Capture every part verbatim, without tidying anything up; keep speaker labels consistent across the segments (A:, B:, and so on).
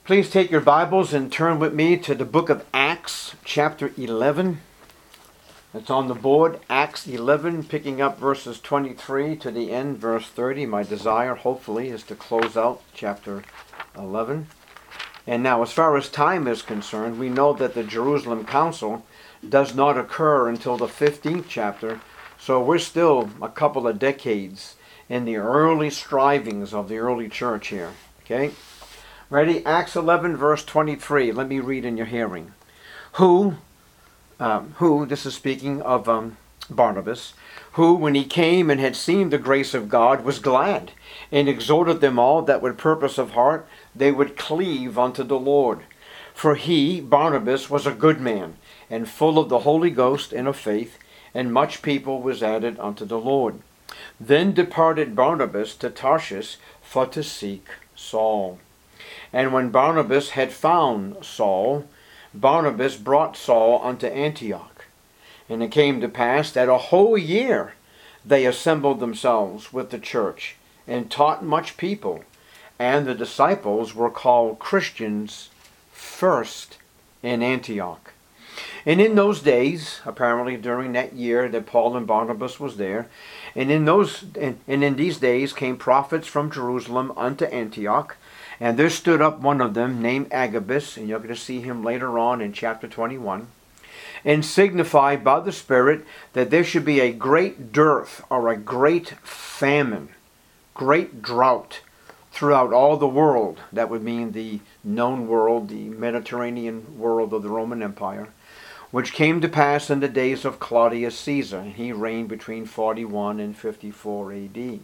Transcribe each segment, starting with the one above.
A: Please take your Bibles and turn with me to the book of Acts, chapter eleven. It's on the board, Acts eleven, picking up verses twenty-three to the end, verse thirty. My desire, hopefully, is to close out chapter eleven. And now, as far as time is concerned, we know that the Jerusalem Council does not occur until the fifteenth chapter, so we're still a couple of decades in the early strivings of the early church here. Okay? Ready? Acts eleven, verse twenty-three. Let me read in your hearing. Who, um, who, this is speaking of um, Barnabas, who, when he came and had seen the grace of God, was glad, and exhorted them all that with purpose of heart they would cleave unto the Lord. For he, Barnabas, was a good man, and full of the Holy Ghost and of faith, and much people was added unto the Lord. Then departed Barnabas to Tarshish for to seek Saul. And when Barnabas had found Saul, Barnabas brought Saul unto Antioch. And it came to pass that a whole year they assembled themselves with the church, and taught much people. And the disciples were called Christians first in Antioch. And in those days, apparently during that year that Paul and Barnabas was there, and in those and, and in these days came prophets from Jerusalem unto Antioch. And there stood up one of them, named Agabus, and you're going to see him later on in chapter twenty-one, and signified by the Spirit that there should be a great dearth or a great famine, great drought throughout all the world. That would mean the known world, the Mediterranean world of the Roman Empire, which came to pass in the days of Claudius Caesar. And he reigned between forty-one and fifty-four A D.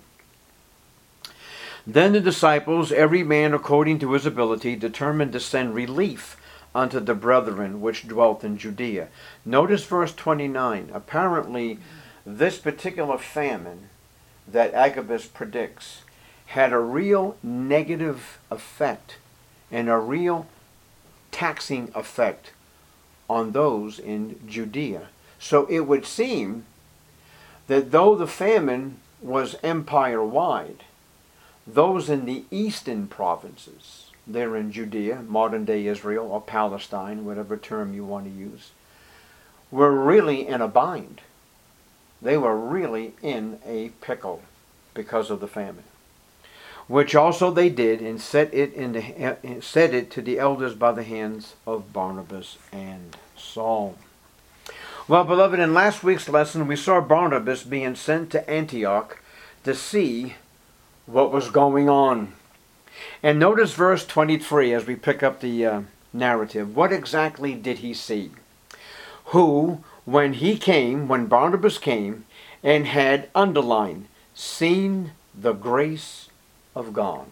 A: Then the disciples, every man according to his ability, determined to send relief unto the brethren which dwelt in Judea. Notice verse twenty-nine. Apparently, this particular famine that Agabus predicts had a real negative effect and a real taxing effect on those in Judea. So it would seem that though the famine was empire-wide, those in the eastern provinces, there in Judea, modern-day Israel, or Palestine, whatever term you want to use, were really in a bind. They were really in a pickle because of the famine, which also they did, and set it in the set it to the elders by the hands of Barnabas and Saul. Well, beloved, in last week's lesson we saw Barnabas being sent to Antioch to see what was going on. And notice verse twenty-three as we pick up the uh, narrative. What exactly did he see? Who, when he came, when Barnabas came, and had underlined, seen the grace of God.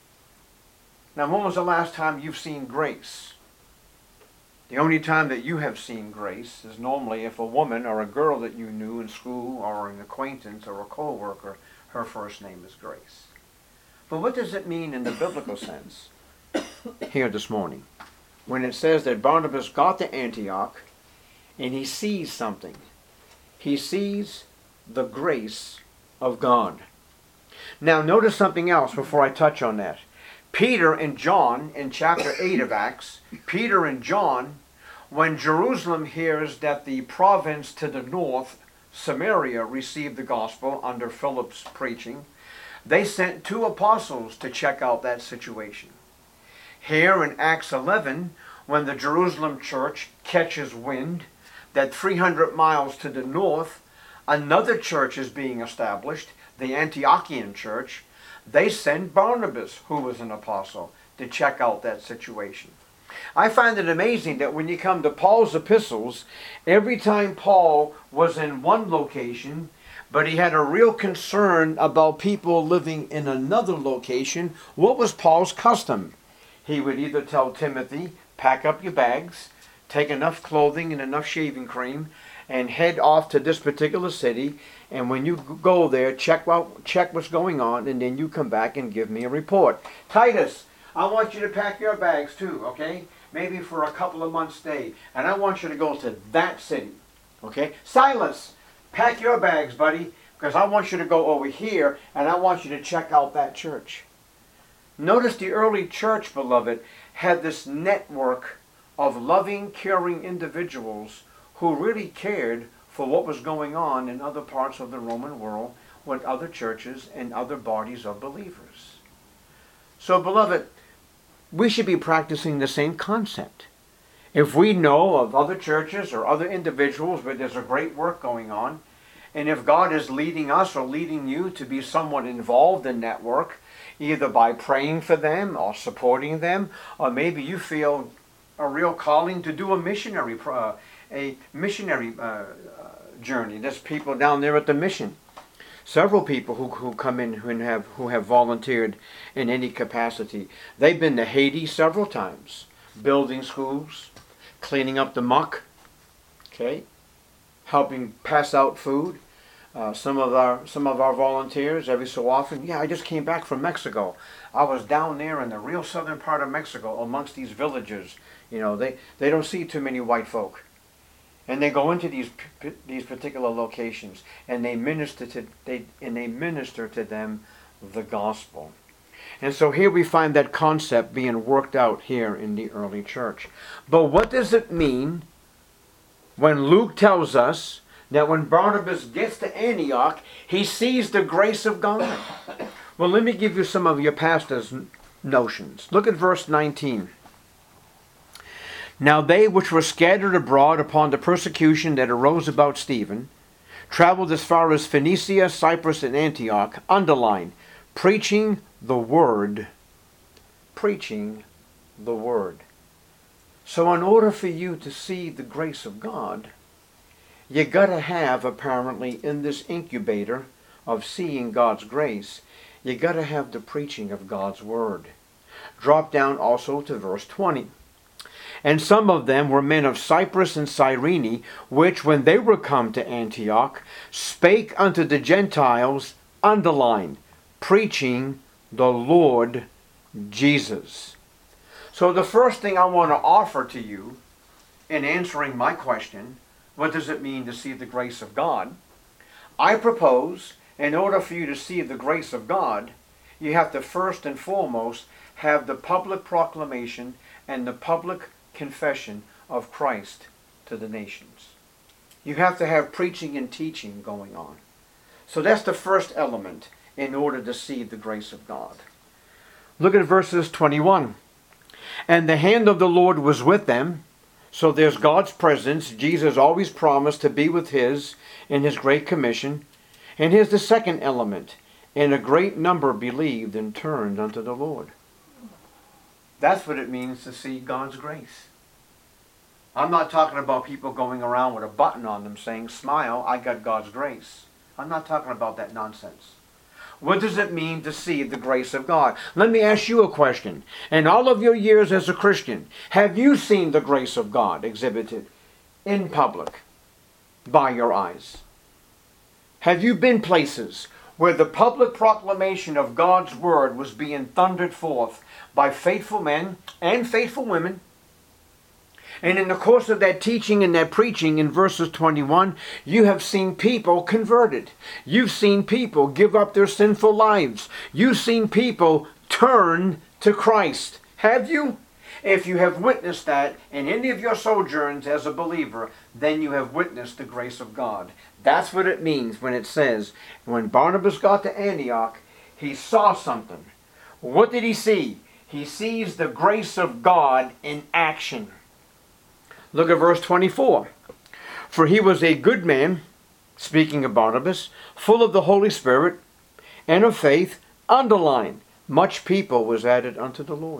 A: Now, when was the last time you've seen grace? The only time that you have seen grace is normally if a woman or a girl that you knew in school or an acquaintance or a co-worker, her first name is Grace. But what does it mean in the biblical sense here this morning when it says that Barnabas got to Antioch and he sees something? He sees the grace of God. Now notice something else before I touch on that. Peter and John in chapter eight of Acts, Peter and John, when Jerusalem hears that the province to the north, Samaria, received the gospel under Philip's preaching, they sent two apostles to check out that situation. Here in Acts eleven, when the Jerusalem church catches wind that three hundred miles to the north, another church is being established, the Antiochian church, they send Barnabas, who was an apostle, to check out that situation. I find it amazing that when you come to Paul's epistles, every time Paul was in one location, but he had a real concern about people living in another location, what was Paul's custom? He would either tell Timothy, pack up your bags, take enough clothing and enough shaving cream, and head off to this particular city, and when you go there, check what, check what's going on, and then you come back and give me a report. Titus, I want you to pack your bags too, okay? Maybe for a couple of months stay. And I want you to go to that city, okay? Silas, pack your bags, buddy, because I want you to go over here, and I want you to check out that church. Notice the early church, beloved, had this network of loving, caring individuals who really cared for what was going on in other parts of the Roman world with other churches and other bodies of believers. So, beloved, we should be practicing the same concept. If we know of other churches or other individuals where there's a great work going on, and if God is leading us or leading you to be somewhat involved in that work, either by praying for them or supporting them, or maybe you feel a real calling to do a missionary uh, a missionary uh, uh, journey. There's people down there at the mission. Several people who, who come in who have, who have volunteered in any capacity. They've been to Haiti several times, building schools, cleaning up the muck, okay, helping pass out food. Uh, some of our some of our volunteers every so often. Yeah, I just came back from Mexico. I was down there in the real southern part of Mexico, amongst these villages. You know, they they don't see too many white folk, and they go into these these particular locations and they minister to they and they minister to them the gospel. And so here we find that concept being worked out here in the early church. But what does it mean when Luke tells us that when Barnabas gets to Antioch, he sees the grace of God? Well, let me give you some of your pastor's notions. Look at verse nineteen. Now they which were scattered abroad upon the persecution that arose about Stephen traveled as far as Phoenicia, Cyprus, and Antioch, underline, preaching the word. Preaching the word. So in order for you to see the grace of God, you got to have, apparently, in this incubator of seeing God's grace, you got to have the preaching of God's word. Drop down also to verse twenty. And some of them were men of Cyprus and Cyrene, which, when they were come to Antioch, spake unto the Gentiles, underline, preaching the Lord Jesus. So the first thing I want to offer to you in answering my question, what does it mean to see the grace of God? I propose, in order for you to see the grace of God, you have to first and foremost have the public proclamation and the public confession of Christ to the nations. You have to have preaching and teaching going on. So that's the first element in order to see the grace of God. Look at verses twenty-one. And the hand of the Lord was with them. So there's God's presence. Jesus always promised to be with his in his great commission. And here's the second element. And a great number believed and turned unto the Lord. That's what it means to see God's grace. I'm not talking about people going around with a button on them saying, smile, I got God's grace. I'm not talking about that nonsense. What does it mean to see the grace of God? Let me ask you a question. In all of your years as a Christian, have you seen the grace of God exhibited in public by your eyes? Have you been places where the public proclamation of God's word was being thundered forth by faithful men and faithful women? And in the course of that teaching and that preaching in verses twenty-one, you have seen people converted. You've seen people give up their sinful lives. You've seen people turn to Christ. Have you? If you have witnessed that in any of your sojourns as a believer, then you have witnessed the grace of God. That's what it means when it says, when Barnabas got to Antioch, he saw something. What did he see? He sees the grace of God in action. Look at verse twenty-four. For he was a good man, speaking of Barnabas, full of the Holy Spirit and of faith, underline, much people was added unto the Lord.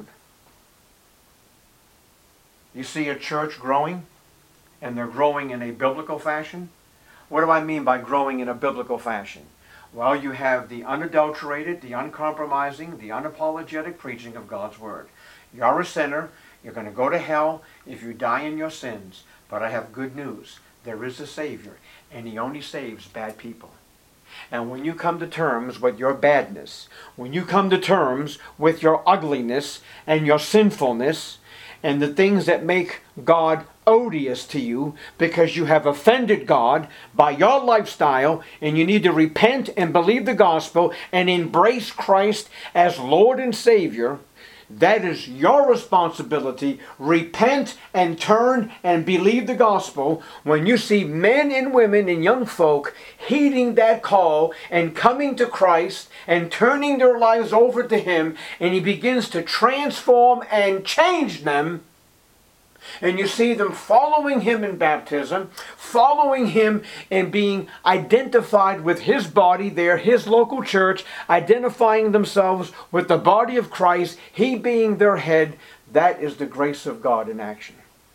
A: You see a church growing, and they're growing in a biblical fashion. What do I mean by growing in a biblical fashion? Well, you have the unadulterated, the uncompromising, the unapologetic preaching of God's word. You're a sinner. You're going to go to hell if you die in your sins. But I have good news. There is a Savior, and he only saves bad people. And when you come to terms with your badness, when you come to terms with your ugliness and your sinfulness, and the things that make God odious to you because you have offended God by your lifestyle, and you need to repent and believe the gospel and embrace Christ as Lord and Savior. That is your responsibility. Repent and turn and believe the gospel. When you see men and women and young folk heeding that call and coming to Christ and turning their lives over to Him, and He begins to transform and change them, and you see them following Him in baptism, following Him in being identified with His body there, His local church, identifying themselves with the body of Christ, He being their head, that is the grace of God in action.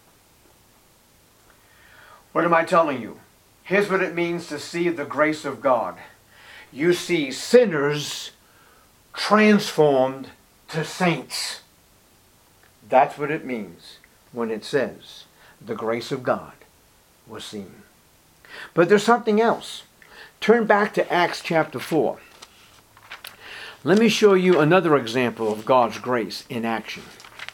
A: What am I telling you? Here's what it means to see the grace of God. You see sinners transformed to saints. That's what it means when it says the grace of God was seen. But there's something else. Turn back to Acts chapter four. Let me show you another example of God's grace in action.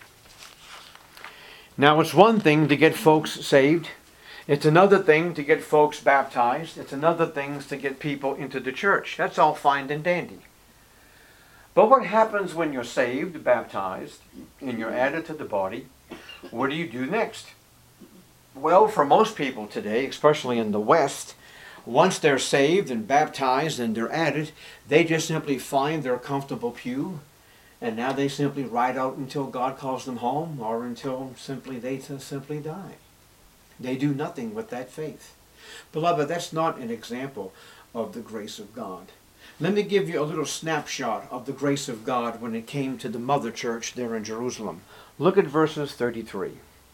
A: Now, it's one thing to get folks saved. It's another thing to get folks baptized. It's another thing to get people into the church. That's all fine and dandy. But what happens when you're saved, baptized, and you're added to the body? What do you do next? Well, for most people today, especially in the West, once they're saved and baptized and they're added, they just simply find their comfortable pew, and now they simply ride out until God calls them home, or until simply they simply die. They do nothing with that faith. Beloved, that's not an example of the grace of God. Let me give you a little snapshot of the grace of God when it came to the mother church there in Jerusalem. Look at verses thirty-three.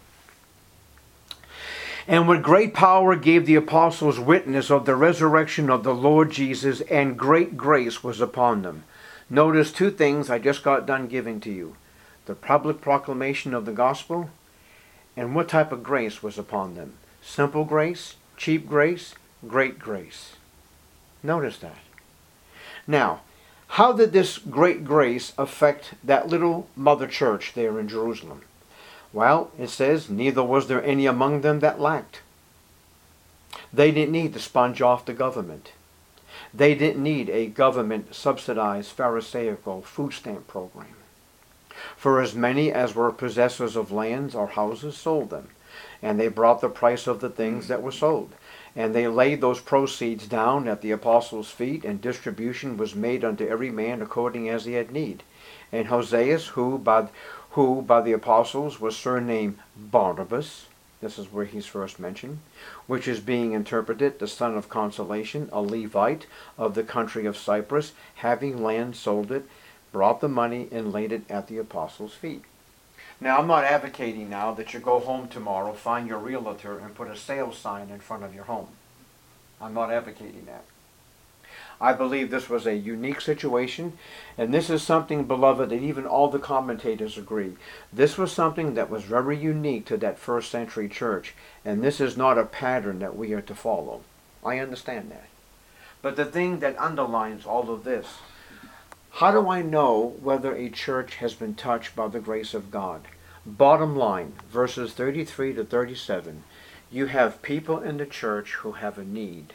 A: And with great power gave the apostles witness of the resurrection of the Lord Jesus, and great grace was upon them. Notice two things I just got done giving to you. The public proclamation of the gospel, and what type of grace was upon them. Simple grace, cheap grace, great grace. Notice that. Now, how did this great grace affect that little mother church there in Jerusalem? Well, it says, neither was there any among them that lacked. They didn't need to sponge off the government. They didn't need a government-subsidized Pharisaical food stamp program. For as many as were possessors of lands or houses sold them, and they brought the price of the things that were sold. And they laid those proceeds down at the apostles' feet, and distribution was made unto every man according as he had need. And Hoseas, who by, who by the apostles was surnamed Barnabas, this is where he's first mentioned, which is being interpreted, the son of consolation, a Levite of the country of Cyprus, having land sold it, brought the money and laid it at the apostles' feet. Now, I'm not advocating now that you go home tomorrow, find your realtor, and put a sales sign in front of your home. I'm not advocating that. I believe this was a unique situation, and this is something, beloved, that even all the commentators agree. This was something that was very unique to that first century church, and this is not a pattern that we are to follow. I understand that. But the thing that underlines all of this, how do I know whether a church has been touched by the grace of God? Bottom line, verses thirty-three to thirty-seven, you have people in the church who have a need.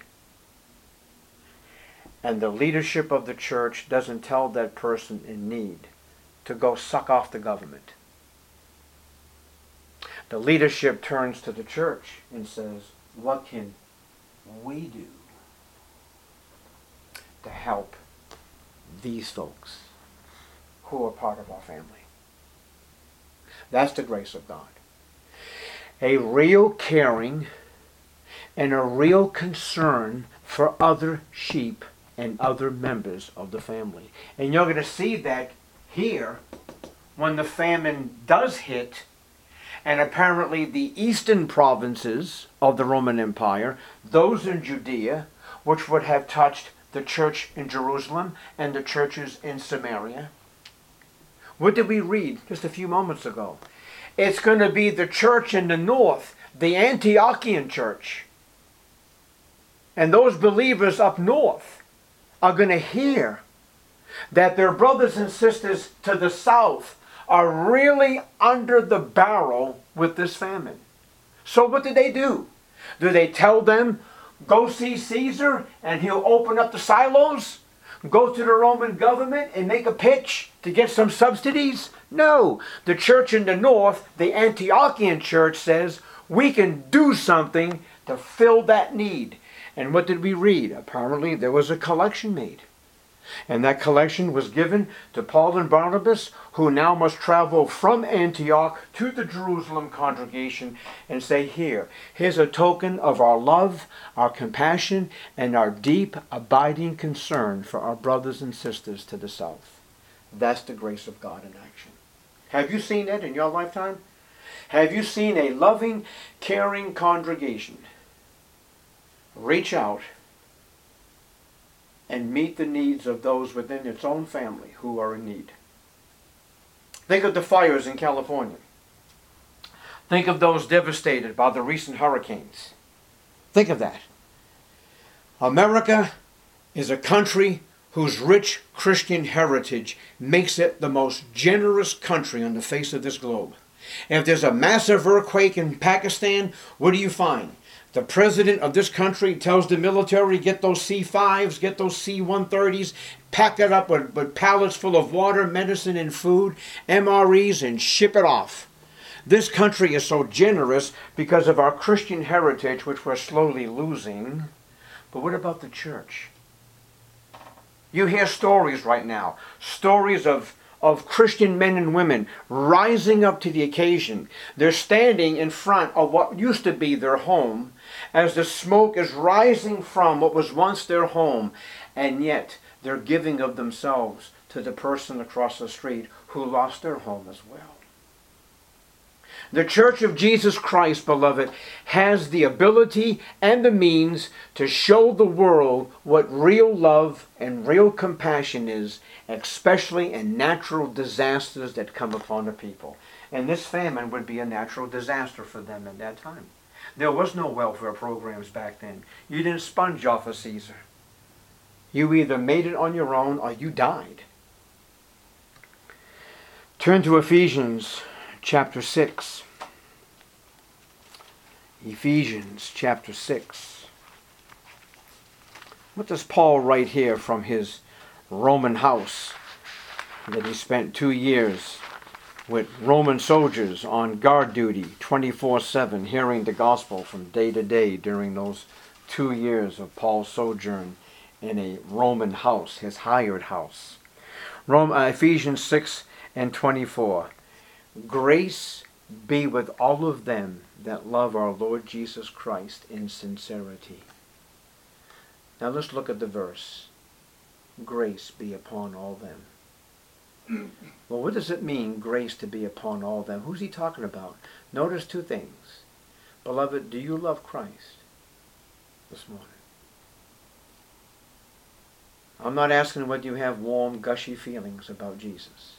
A: And the leadership of the church doesn't tell that person in need to go suck off the government. The leadership turns to the church and says, what can we do to help these folks who are part of our family? That's the grace of God. A real caring and a real concern for other sheep and other members of the family. And you're going to see that here when the famine does hit, and apparently the eastern provinces of the Roman Empire, those in Judea, which would have touched the church in Jerusalem and the churches in Samaria. What did we read just a few moments ago? It's going to be the church in the north, the Antiochian church. And those believers up north are going to hear that their brothers and sisters to the south are really under the barrel with this famine. So what do they do? Do they tell them, go see Caesar and he'll open up the silos? Go to the Roman government and make a pitch to get some subsidies? No. The church in the north, the Antiochian church, says we can do something to fill that need. And what did we read? Apparently there was a collection made. And that collection was given to Paul and Barnabas, who now must travel from Antioch to the Jerusalem congregation and say, here, here's a token of our love, our compassion, and our deep, abiding concern for our brothers and sisters to the south. That's the grace of God in action. Have you seen that in your lifetime? Have you seen a loving, caring congregation reach out and meet the needs of those within its own family who are in need? Think of the fires in California. Think of those devastated by the recent hurricanes. Think of that. America is a country whose rich Christian heritage makes it the most generous country on the face of this globe. If there's a massive earthquake in Pakistan, what do you find? The president of this country tells the military, get those C fives, get those C one thirties, pack it up with, with pallets full of water, medicine, and food, M R Es, and ship it off. This country is so generous because of our Christian heritage, which we're slowly losing. But what about the church? You hear stories right now, stories of of Christian men and women rising up to the occasion. They're standing in front of what used to be their home as the smoke is rising from what was once their home, and yet they're giving of themselves to the person across the street who lost their home as well. The Church of Jesus Christ, beloved, has the ability and the means to show the world what real love and real compassion is, especially in natural disasters that come upon a people. And this famine would be a natural disaster for them at that time. There was no welfare programs back then. You didn't sponge off of Caesar. You either made it on your own or you died. Turn to Ephesians chapter six. Ephesians chapter six. What does Paul write here from his Roman house that he spent two years with Roman soldiers on guard duty twenty-four seven, hearing the gospel from day to day during those two years of Paul's sojourn in a Roman house, his hired house? Rome, uh, Ephesians six and twenty-four. Grace be with all of them that love our Lord Jesus Christ in sincerity. Now let's look at the verse. Grace be upon all them. Well, what does it mean, grace to be upon all them? Who's he talking about? Notice two things. Beloved, do you love Christ this morning? I'm not asking whether you have warm, gushy feelings about Jesus.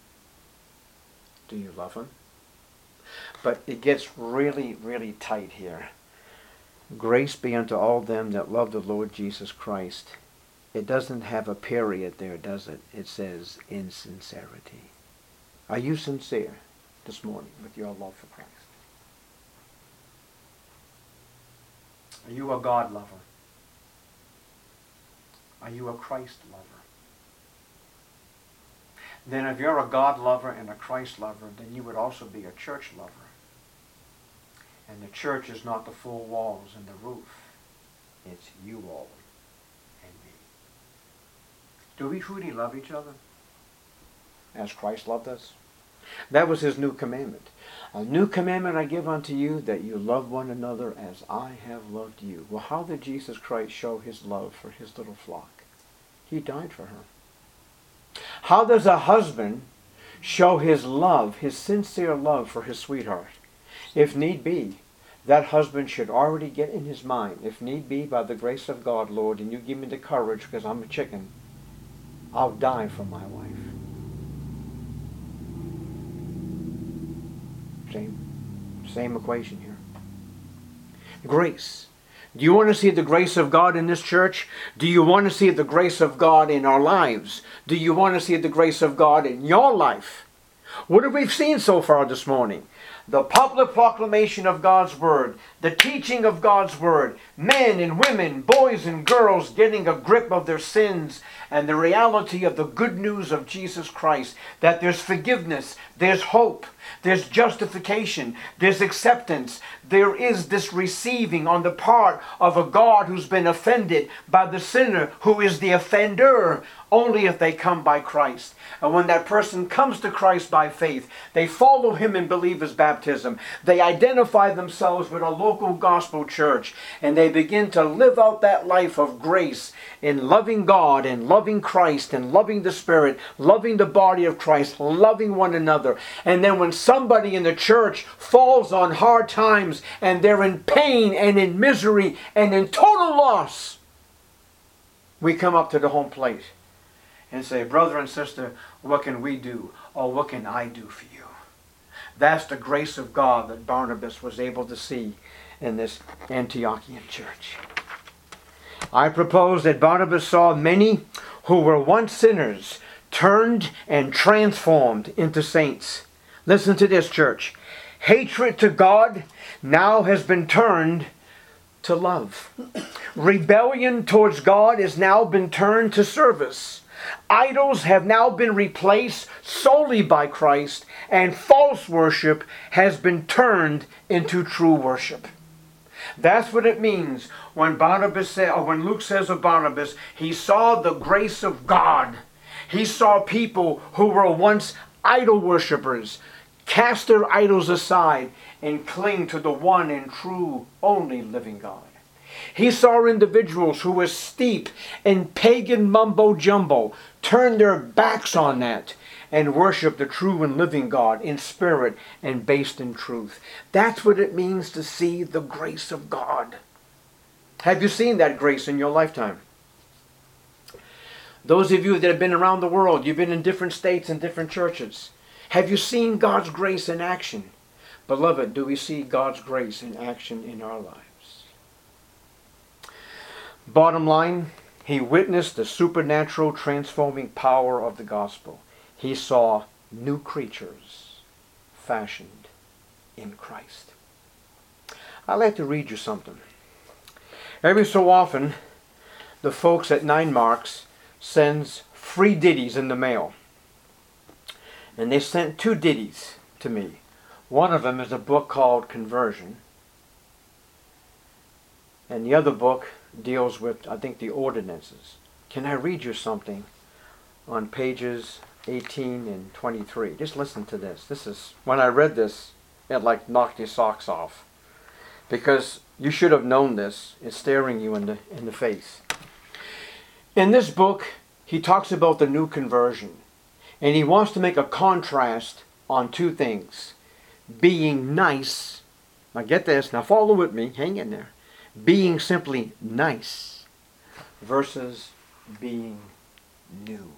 A: Do you love him? But it gets really, really tight here. Grace be unto all them that love the Lord Jesus Christ. It doesn't have a period there, does it? It says, in sincerity. Are you sincere this morning with your love for Christ? Are you a God lover? Are you a Christ lover? Then if you're a God lover and a Christ lover, then you would also be a church lover. And the church is not the four walls and the roof. It's you all and me. Do we truly love each other as Christ loved us? That was his new commandment. A new commandment I give unto you, that you love one another as I have loved you. Well, how did Jesus Christ show his love for his little flock? He died for her. How does a husband show his love, his sincere love for his sweetheart? If need be, that husband should already get in his mind, if need be, by the grace of God, Lord, and you give me the courage because I'm a chicken, I'll die for my wife. Same, same equation here. Grace. Do you want to see the grace of God in this church? Do you want to see the grace of God in our lives? Do you want to see the grace of God in your life? What have we seen so far this morning? The public proclamation of God's Word, the teaching of God's Word, men and women, boys and girls getting a grip of their sins, and the reality of the good news of Jesus Christ, that there's forgiveness, there's hope, there's justification, there's acceptance, there is this receiving on the part of a God who's been offended by the sinner who is the offender, only if they come by Christ. And when that person comes to Christ by faith, they follow Him and believe His baptism. They identify themselves with a local gospel church, and they begin to live out that life of grace in loving God and loving Christ and loving the Spirit, loving the body of Christ, loving one another. And then when somebody in the church falls on hard times and they're in pain and in misery and in total loss, we come up to the home plate and say, brother and sister, what can we do? Or what can I do for you? That's the grace of God that Barnabas was able to see in this Antiochian church. I propose that Barnabas saw many who were once sinners turned and transformed into saints. Listen to this, church. Hatred to God now has been turned to love. Rebellion towards God has now been turned to service. Idols have now been replaced solely by Christ, and false worship has been turned into true worship. That's what it means when Barnabas said, or when Luke says of Barnabas, he saw the grace of God. He saw people who were once idol worshippers cast their idols aside and cling to the one and true, only living God. He saw individuals who were steep in pagan mumbo-jumbo turn their backs on that and worship the true and living God in spirit and based in truth. That's what it means to see the grace of God. Have you seen that grace in your lifetime? Those of you that have been around the world, you've been in different states and different churches. Have you seen God's grace in action? Beloved, do we see God's grace in action in our lives? Bottom line, he witnessed the supernatural transforming power of the gospel. He saw new creatures fashioned in Christ. I'd like to read you something. Every so often, the folks at Nine Marks sends free ditties in the mail. And they sent two ditties to me. One of them is a book called Conversion. And the other book deals with, I think, the ordinances. Can I read you something on pages eighteen and twenty-three? Just listen to this. This is, when I read this, it like knocked your socks off. Because you should have known this. It's staring you in the, in the face. In this book, he talks about the new conversion. And he wants to make a contrast on two things. Being nice. Now get this. Now follow with me. Hang in there. Being simply nice versus being new.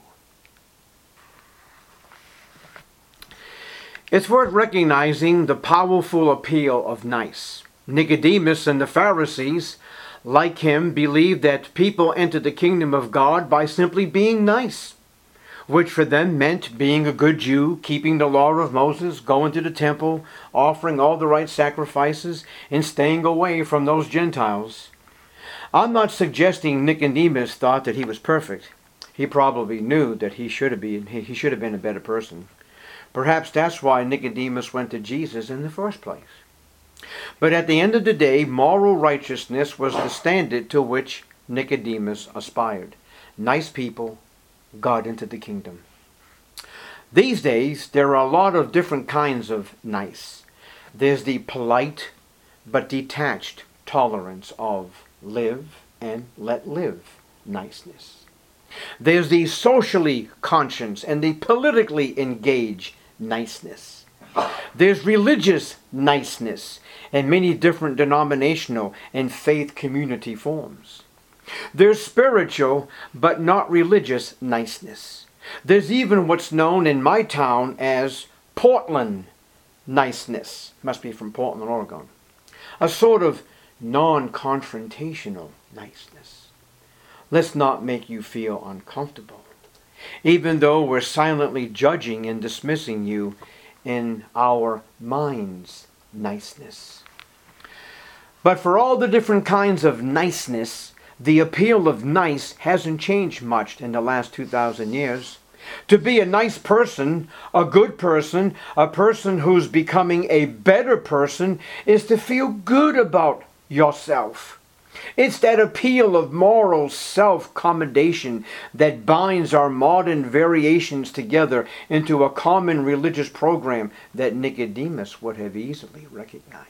A: It's worth recognizing the powerful appeal of nice. Nicodemus and the Pharisees, like him, believed that people entered the kingdom of God by simply being nice, which for them meant being a good Jew, keeping the law of Moses, going to the temple, offering all the right sacrifices, and staying away from those Gentiles. I'm not suggesting Nicodemus thought that he was perfect. He probably knew that he should have been, he should have been a better person. Perhaps that's why Nicodemus went to Jesus in the first place. But at the end of the day, moral righteousness was the standard to which Nicodemus aspired. Nice people got into the kingdom. These days, there are a lot of different kinds of nice. There's the polite but detached tolerance of live and let live niceness. There's the socially conscious and the politically engaged niceness. There's religious niceness and many different denominational and faith community forms. There's spiritual but not religious niceness. There's even what's known in my town as Portland niceness. Must be from Portland, Oregon. A sort of non-confrontational niceness. Let's not make you feel uncomfortable. even though we're silently judging and dismissing you in our mind's niceness. But for all the different kinds of niceness, the appeal of nice hasn't changed much in the last two thousand years. To be a nice person, a good person, a person who's becoming a better person, is to feel good about yourself. It's that appeal of moral self-commendation that binds our modern variations together into a common religious program that Nicodemus would have easily recognized.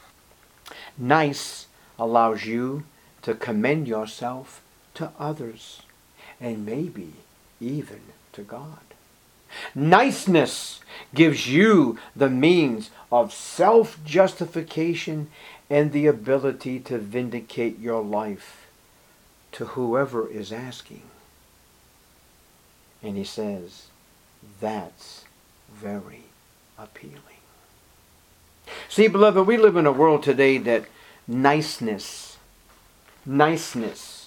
A: Nice allows you to commend yourself to others, and maybe even to God. Niceness gives you the means of self-justification and the ability to vindicate your life to whoever is asking. And he says, that's very appealing. See, beloved, we live in a world today that niceness, niceness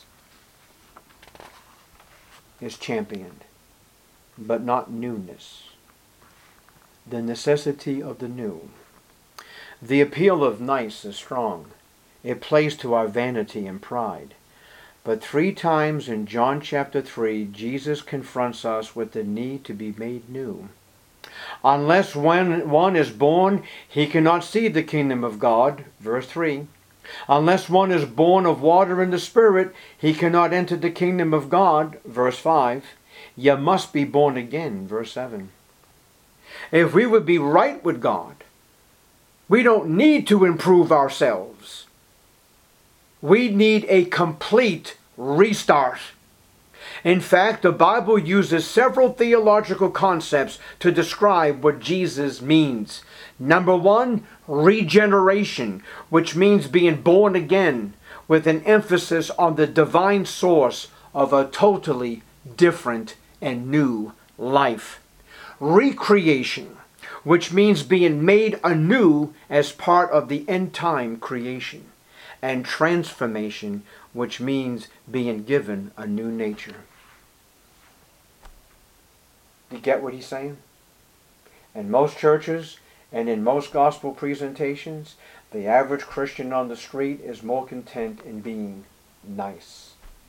A: is championed, but not newness. The necessity of the new. The appeal of nice is strong. It plays to our vanity and pride. But three times in John chapter three, Jesus confronts us with the need to be made new. Unless when one is born, he cannot see the kingdom of God, verse three. Unless one is born of water and the Spirit, he cannot enter the kingdom of God, verse five. You must be born again, verse seven. If we would be right with God, we don't need to improve ourselves. We need a complete restart. In fact, the Bible uses several theological concepts to describe what Jesus means. Number one, regeneration, which means being born again, with an emphasis on the divine source of a totally different and new life. Recreation, which means being made anew as part of the end-time creation. And transformation, which means being given a new nature. You get what he's saying? In most churches and in most gospel presentations, the average Christian on the street is more content in being nice.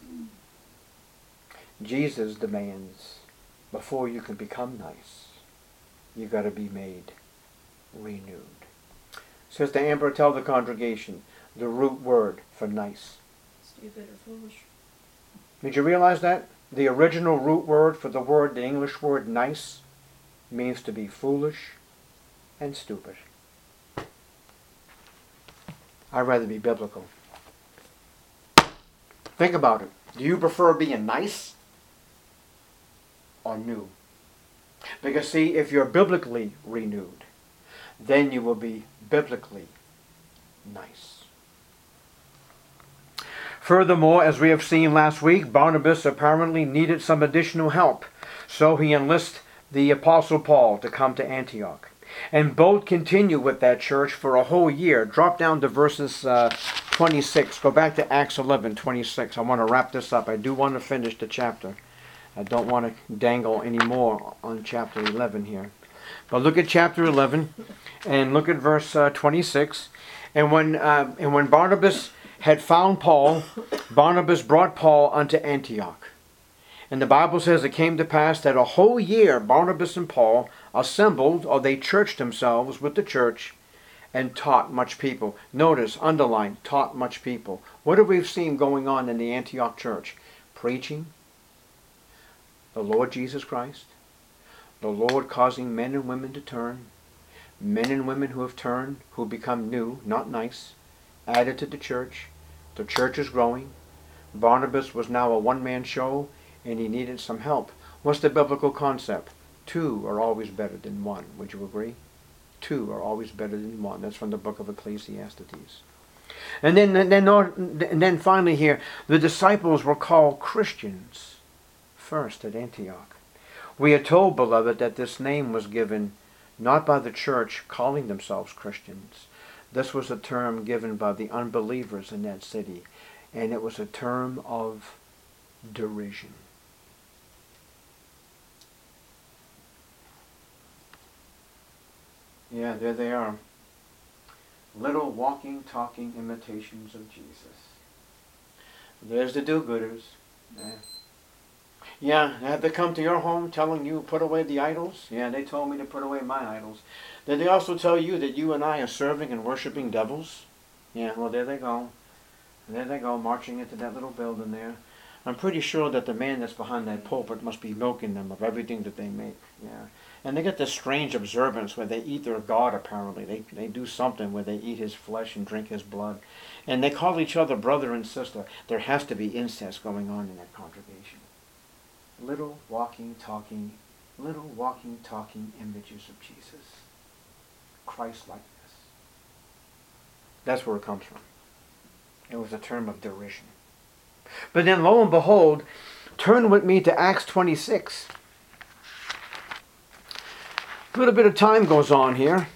A: Jesus demands, before you can become nice, you've got to be made renewed. Sister Amber, tell the congregation the root word for nice.
B: Stupid or foolish.
A: Did you realize that? The original root word for the word, the English word nice, means to be foolish and stupid. I'd rather be biblical. Think about it. Do you prefer being nice or new? Because see, if you're biblically renewed, then you will be biblically nice. Furthermore, as we have seen last week, Barnabas apparently needed some additional help. So he enlists the Apostle Paul to come to Antioch. And both continue with that church for a whole year. Drop down to verses uh, twenty-six. Go back to Acts eleven, twenty-six. I want to wrap this up. I do want to finish the chapter. I don't want to dangle any more on chapter eleven here. But look at chapter eleven and look at verse uh, twenty-six. And when uh, and when Barnabas had found Paul, Barnabas brought Paul unto Antioch. And the Bible says it came to pass that a whole year Barnabas and Paul assembled, or they churched themselves with the church, and taught much people. Notice, underline, taught much people. What have we seen going on in the Antioch church? Preaching the Lord Jesus Christ, the Lord causing men and women to turn, men and women who have turned, who become new, not nice, added to the church. The church is growing. Barnabas was now a one-man show, and he needed some help. What's the biblical concept? Two are always better than one. Would you agree? Two are always better than one. That's from the book of Ecclesiastes. And then, and then, and then finally here, the disciples were called Christians first at Antioch. We are told, beloved, that this name was given not by the church calling themselves Christians. This was a term given by the unbelievers in that city, and it was a term of derision. Yeah, there they are. Little walking, talking imitations of Jesus. There's the do-gooders. Yeah. Yeah, have they come to your home telling you put away the idols? Yeah, they told me to put away my idols. Did they also tell you that you and I are serving and worshiping devils? Yeah, well, there they go. There they go, marching into that little building there. I'm pretty sure that the man that's behind that pulpit must be milking them of everything that they make. Yeah. And they get this strange observance where they eat their God, apparently. They, they do something where they eat his flesh and drink his blood. And they call each other brother and sister. There has to be incest going on in that congregation. Little walking, talking, little walking, talking images of Jesus. Christ-likeness. That's where it comes from. It was a term of derision. But then, lo and behold, turn with me to Acts twenty-six. A little bit of time goes on here.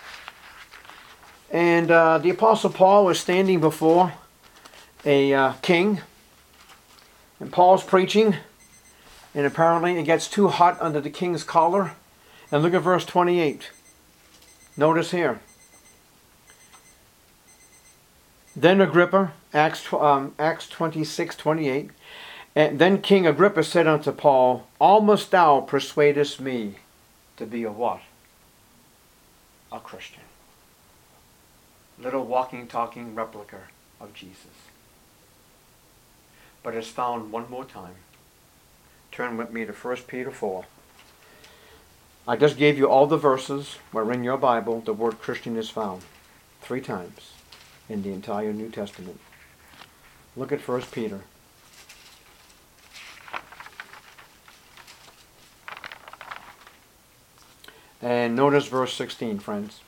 A: And uh, the Apostle Paul is standing before a uh, king. And Paul's preaching. And apparently it gets too hot under the king's collar. And look at verse twenty-eight. Notice here. Then Agrippa, Acts, um, Acts twenty-six, twenty-eight. And then King Agrippa said unto Paul, Almost thou persuadest me to be a what? A Christian. Little walking, talking replica of Jesus. But it's found one more time. Turn with me to First Peter four. I just gave you all the verses where in your Bible the word Christian is found. Three times in the entire New Testament. Look at First Peter. And notice verse sixteen, friends.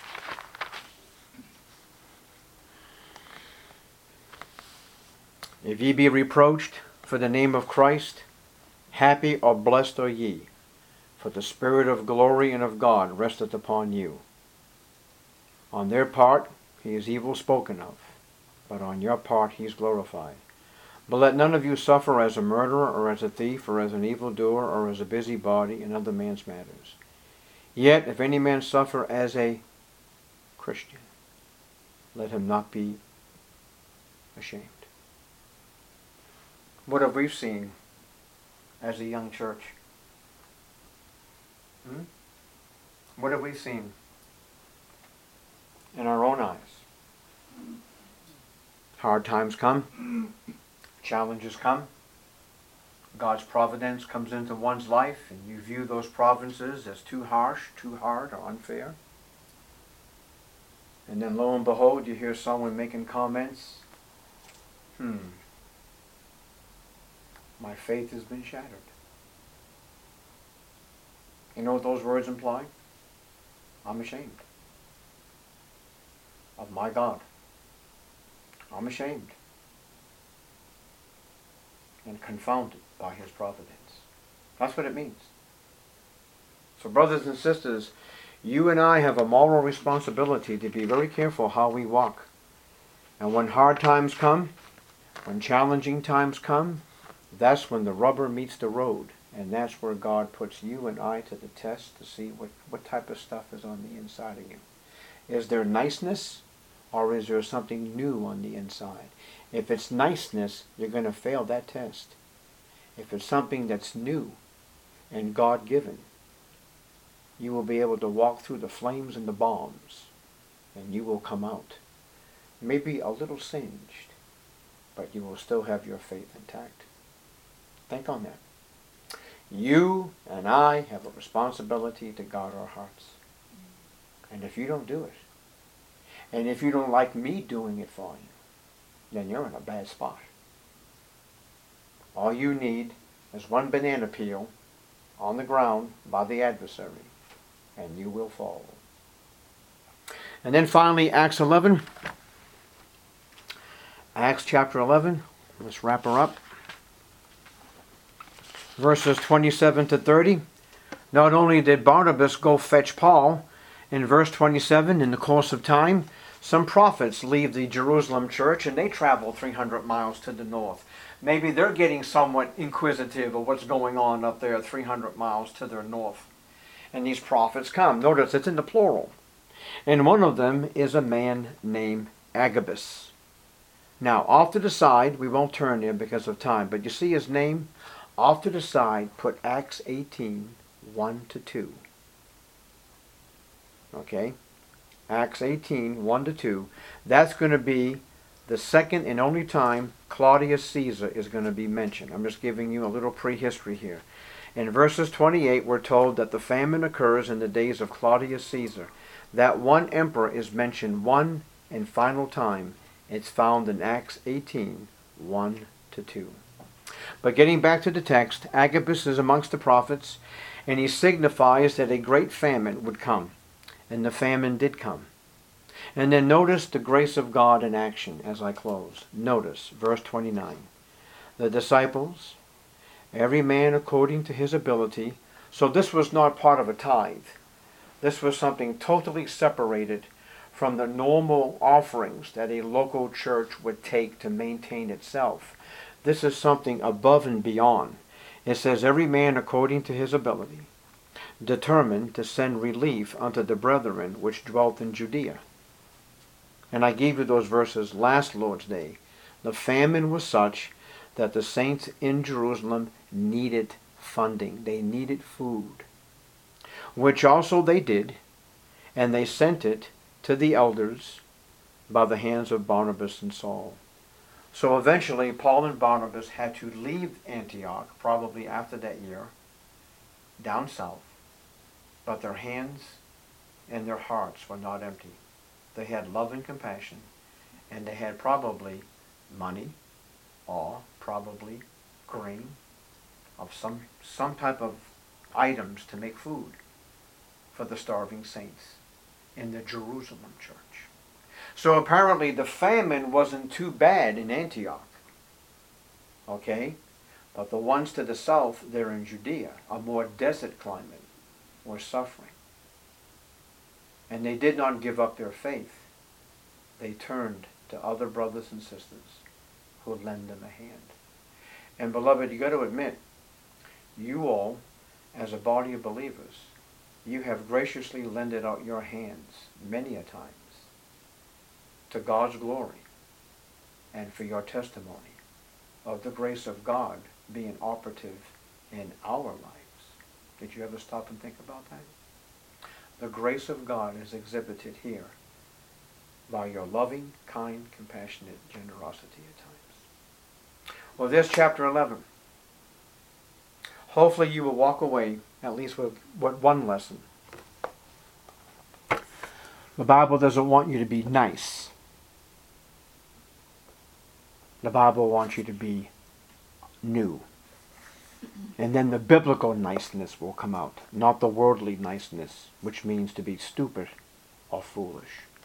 A: If ye be reproached for the name of Christ, happy or blessed are ye, for the Spirit of glory and of God resteth upon you. On their part he is evil spoken of, but on your part he is glorified. But let none of you suffer as a murderer, or as a thief, or as an evildoer, or as a busybody in other man's matters. Yet if any man suffer as a Christian, let him not be ashamed. What have we seen as a young church? Hmm? What have we seen in our own eyes? Hard times come. Challenges come. God's providence comes into one's life, and you view those providences as too harsh, too hard, or unfair. And then lo and behold, you hear someone making comments. Hmm. My faith has been shattered. You know what those words imply? I'm ashamed of my God. I'm ashamed and confounded by his providence. That's what it means. So brothers and sisters, you and I have a moral responsibility to be very careful how we walk. And when hard times come, when challenging times come, that's when the rubber meets the road. And that's where God puts you and I to the test to see what, what type of stuff is on the inside of you. Is there niceness, or is there something new on the inside? If it's niceness, you're going to fail that test. If it's something that's new and God-given, you will be able to walk through the flames and the bombs, and you will come out. Maybe a little singed, but you will still have your faith intact. Think on that. You and I have a responsibility to guard our hearts. And if you don't do it, and if you don't like me doing it for you, then you're in a bad spot. All you need is one banana peel on the ground by the adversary, and you will fall. And then finally, Acts eleven. Acts chapter eleven. Let's wrap her up. Verses twenty-seven to thirty. Not only did Barnabas go fetch Paul, in verse twenty-seven, in the course of time, some prophets leave the Jerusalem church and they travel three hundred miles to the north. Maybe they're getting somewhat inquisitive of what's going on up there three hundred miles to their north. And these prophets come. Notice it's in the plural. And one of them is a man named Agabus. Now, off to the side, we won't turn there because of time, but you see his name? Off to the side, put Acts eighteen, one to two. Okay? Acts eighteen, one to two. That's going to be the second and only time Claudius Caesar is going to be mentioned. I'm just giving you a little prehistory here. In verses twenty-eight, we're told that the famine occurs in the days of Claudius Caesar. That one emperor is mentioned one and final time. It's found in Acts eighteen, one to two. But getting back to the text, Agabus is amongst the prophets, and he signifies that a great famine would come. And the famine did come. And then notice the grace of God in action as I close. Notice verse twenty-nine. The disciples, every man according to his ability. So this was not part of a tithe. This was something totally separated from the normal offerings that a local church would take to maintain itself. This is something above and beyond. It says, every man according to his ability, determined to send relief unto the brethren which dwelt in Judea. And I gave you those verses last Lord's Day. The famine was such that the saints in Jerusalem needed funding. They needed food, which also they did, and they sent it to the elders by the hands of Barnabas and Saul. So eventually Paul and Barnabas had to leave Antioch, probably after that year, down south. But their hands and their hearts were not empty. They had love and compassion, and they had probably money or probably grain of some, some type of items to make food for the starving saints in the Jerusalem church. So apparently the famine wasn't too bad in Antioch. Okay? But the ones to the south, there in Judea, a more desert climate, were suffering. And they did not give up their faith. They turned to other brothers and sisters who would lend them a hand. And beloved, you got to admit, you all, as a body of believers, you have graciously lended out your hands many a times to God's glory and for your testimony of the grace of God being operative in our lives. Did you ever stop and think about that? The grace of God is exhibited here by your loving, kind, compassionate generosity at times. Well, there's chapter eleven. Hopefully you will walk away at least with, with one lesson. The Bible doesn't want you to be nice. The Bible wants you to be new. And then the biblical niceness will come out, not the worldly niceness, which means to be stupid or foolish.